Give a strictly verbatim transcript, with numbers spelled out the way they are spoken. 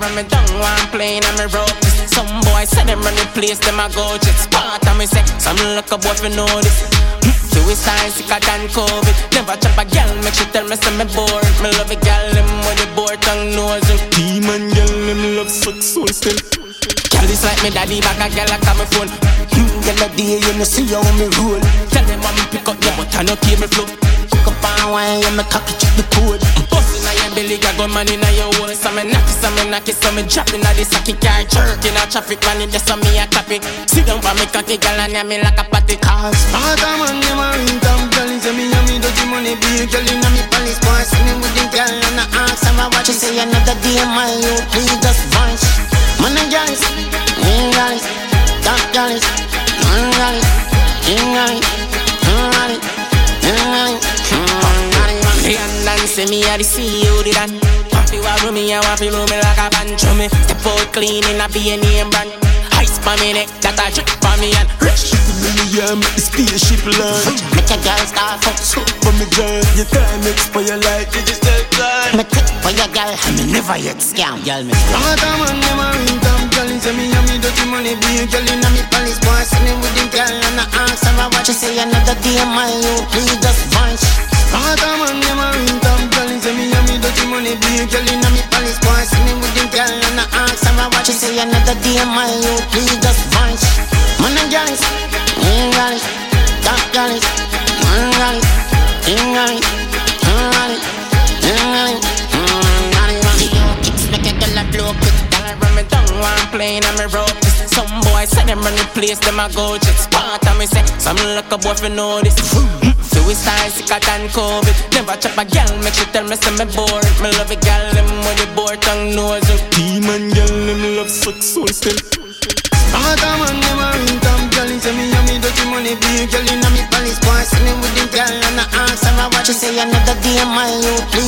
run me down one plane and me rope. Some boy say them run the place, them a go jet spot. And me say, some look a boy for know this. Suicide sicker than COVID. Never chop a girl, make she tell me say me bored. Me love a girl, them with the bored tongue nose. Demon girl, them love sex so still. Girl, it's like me daddy back a girl like on my phone. You get a day, you know see how me roll. Tell them I'm pick up your butt and no cable flow. Pick up on wine, you me cocky check the code. Bust inna your belly, got gun man inna your hole. So me knock it, so me knock it, so me drop inna the socket car. Jerk inna traffic, man in there, so me a clap it. Sit down for me cocky, girl, and yeah me like a patty. Cause father man, you marine town, girl, is me and me dirty money, be a girl inna me palace, boy, singing with the girl and I ask her what you say another day, my you please just vanish. Man and girls, me girls, top girls, man girls, king girls, girls, girls, hey, and dance me a the C E O the dan. Waffy wabble me, I waffy roll me like a band. Show me step out clean in a B and E brand. Ice pa me neck, that a drip pa me and rich. Yeah, make the spaceship land. make a girl start fuck so. For me girl, your time expire like you just tell time. Me take for your girl, and me never yet scam. Girl, me scam. Father man, you marine town, girl, is me and me dirty money, be a girl inna me palace, boy, singing with the girl and I ask her what She say another day, my you please just vanish. Father man, you marine town, girl, is me and me dirty money, be a girl inna me palace, boy, singing with the girl and I ask her what She say another day, my you please just vanish. Man and girls, me girls, top girls, man girls, king girls, girls, girls, girls. Kicks make a girl a blow quick. Girl, I run me down one plane and me rope. Some boy say them run the place, them a go jet spot. And me say, some look a boy for know this. Suicide sicker than COVID. Never chop a girl, make she tell me say me bored. Me love a girl, them with the bored tongue nose. Demon girl, them love sex so still. Father man, you marine town, girl, is me and me dirty money, be a girl inna me palace, boy, singing with the girl and I ask her what She say another day, my you please